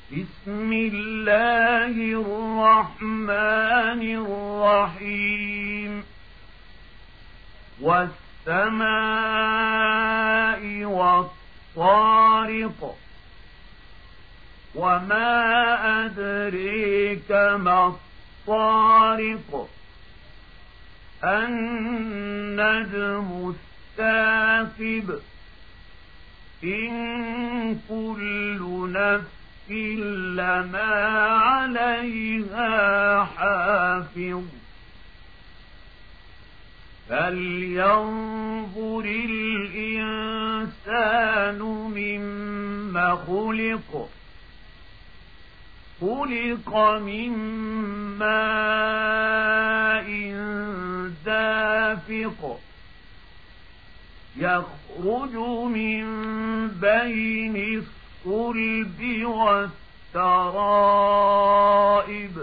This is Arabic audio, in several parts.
بسم الله الرحمن الرحيم والسماء والطارق وما أدريك ما الطارق النجم الثاقب إن كل نفس لما عليها حافظ فلينظر الإنسان مما خلق من ماء دافق يخرج من بين الصلب والترائب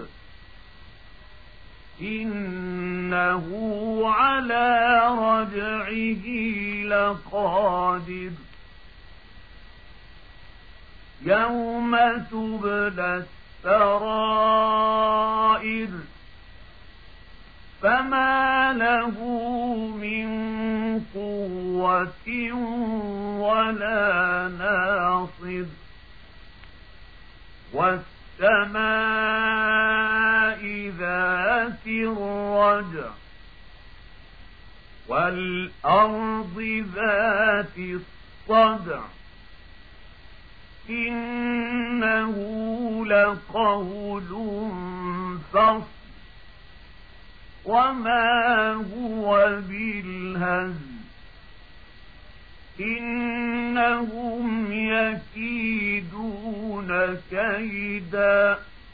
إنه على رجعه لقادر يوم تبلى السرائر فما له من قوة ولا ناصر والسماء ذات الرجع والأرض ذات الصدع إنه لقول فصل وما هو بالهزل إنهم يكيدون كيدا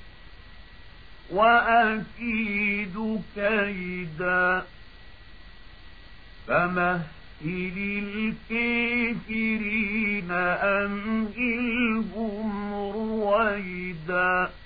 وأكيد كيدا فمهل الكافرين أمهلهم رويدا